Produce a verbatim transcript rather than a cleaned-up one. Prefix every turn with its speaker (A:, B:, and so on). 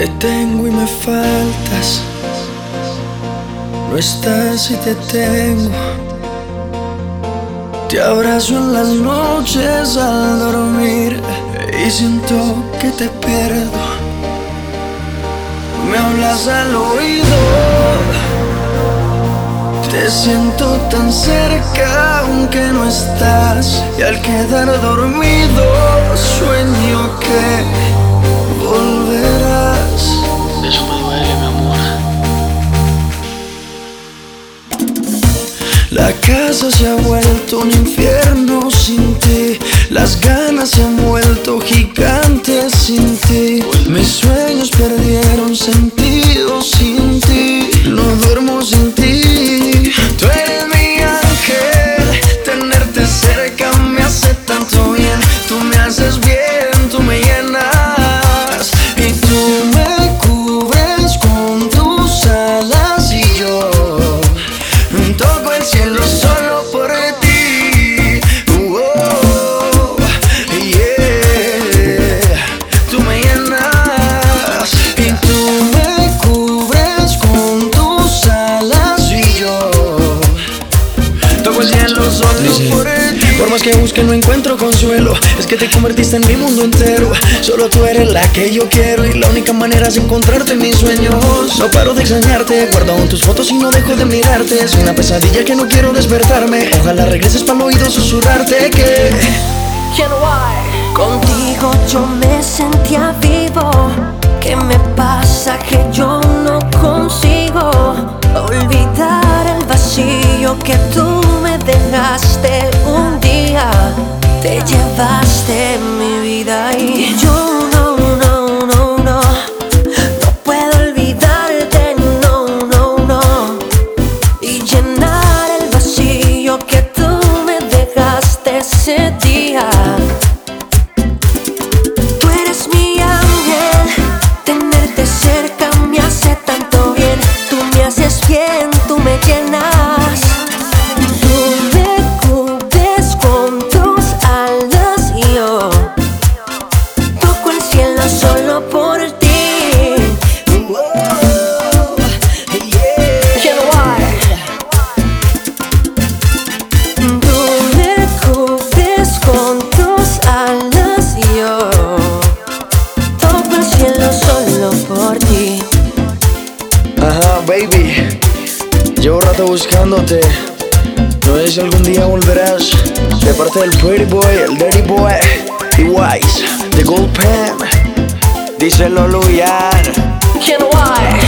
A: Te tengo y me faltas, no estás y te tengo. Te abrazo en las noches al dormir y siento que te pierdo. Me hablas al oído, te siento tan cerca aunque no estás. Y al quedar dormido sueño que volverás.
B: Eso me duele, mi amor.
A: La casa se ha vuelto un infierno sin ti. Las ganas se han vuelto gigantes sin ti. Mis sueños perdieron sentido sin ti. No duermo sin ti. Tú eres mi ángel, tenerte cerca me hace tanto bien. Tú me haces bien, tú me llenas y tú me cubres con tus alas y yo toco el cielo solo por ti. Oh, yeah. Tú me llenas y tú me cubres con tus alas y yo toco el cielo solo por ti. Por más que busque no encuentro consuelo, es que te convertiste en mi mundo entero. Solo tú eres la que yo quiero y la única manera es encontrarte en mis sueños. No paro de extrañarte, guardo aún tus fotos y no dejo de mirarte. Es una pesadilla que no quiero despertarme. Ojalá regreses para el oído susurrarte que
C: contigo yo me sentía vivo. ¿Qué me pasa que yo no consigo olvidar el vacío que tú me dejaste un día? Te llevaste mi vida y yo no, no, no, no no puedo olvidarte, no, no, no y llenar el vacío que tú me dejaste ese día. Tú eres mi ángel, tenerte cerca me hace tanto bien. Tú me haces bien, tú me llenas. Solo por ti. Oh, yeah. Tú me cubres con tus alas y yo toco el cielo solo por ti.
A: ajá, baby, llevo rato buscándote. No sé si algún día volverás. De parte del Pretty Boy, el Dirty Boy y Wise, The Gold Pen. Díselo, Luyan.
C: Ken White.